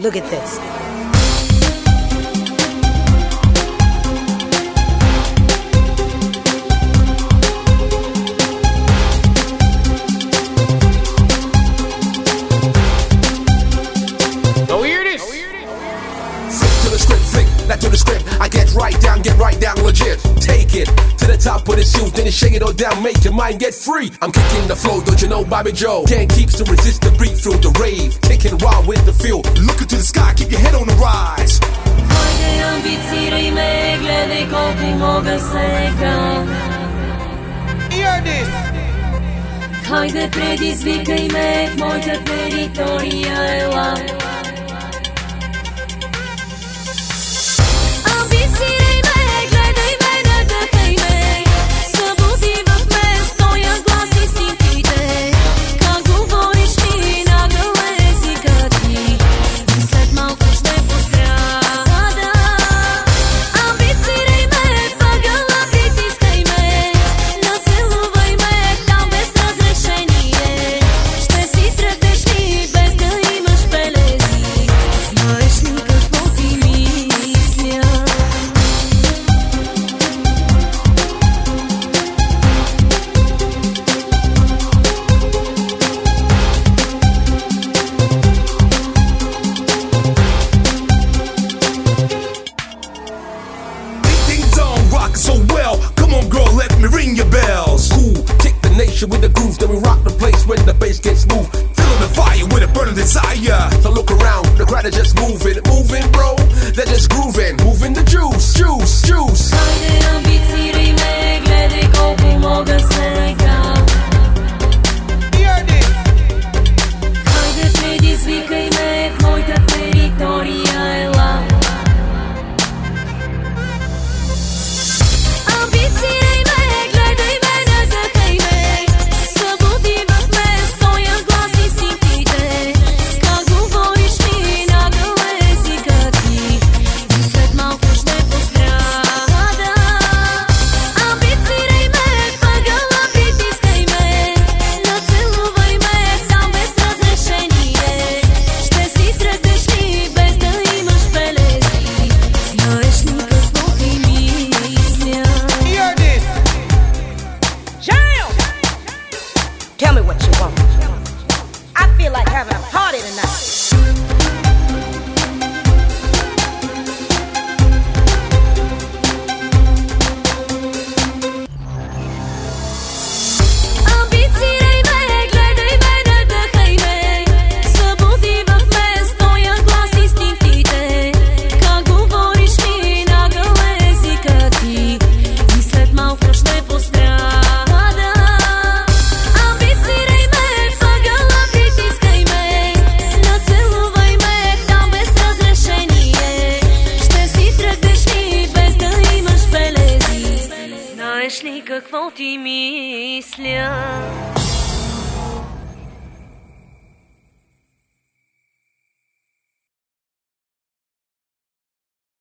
Look at this. Oh, hear this. Flick to the script, flick, not to the script. I get right down, legit. Take it to the top of the suit, then you shake it all down, make your mind get free. I'm kicking the flow, don't you know, Bobby Joe? Can't keep to resist the beat through the rave. Kicking wild with the feel. Looking to the sky, keep your head on the rise. Хайде амбицирай ме, гледай колко мога сега. Hear this. Хайде предизвикай ме, в моята територия ела. Амбицирай ме, гледай ме, надъхай ме. Събуди в мен стоя глас инстинктите. Как говориш ми, нагъл е езикът ти. И след малко ще пострада. Амбицирай ме, въгъла притискай ме. Нацелувай ме там без разрешение. Ще си тръгнеш ли без да имаш белези? Знаеш ли какво ти мисля? Ding dong, rockin' so well. Come on, girl, let me ring your bells. Cool, kick the nation with the grooves, then we rock the place when the bass gets moved. Feeling the fire with a burning desire. So look around, the crowd is just moving, bro. They're just grooving, moving the juice. Хайде амбицирай ме, гледай колко мога сега. Hear this. Хайде предизвикай ме, в моята територия ела. Амбицирай ме, гледай ме, надъхай ме. Събуди в мен стоя глас инстинктите. Как говориш ми, нагъл е езикът ти. И след малко ще пострада. Амбицирай ме, въгъла притискай ме. Нацелувай ме там без разрешение. Ще си тръгнеш ли без да имаш белези? Знаеш ли какво ти мисля? Hear this. Jam. Tell me what you want. I feel like having a party tonight. Амбицирай ме, гледай ме, надъхай ме. Събуди в мен стоя глас инстинктите. Как говориш ми, нагъл е езикът ти. И след малко ще пострада. Амбицирай ме, въгъла притискай ме. Нацелувай ме там без разрешение. Ще си тръгнеш ли без да имаш белези? Знаеш ли какво ти мисля?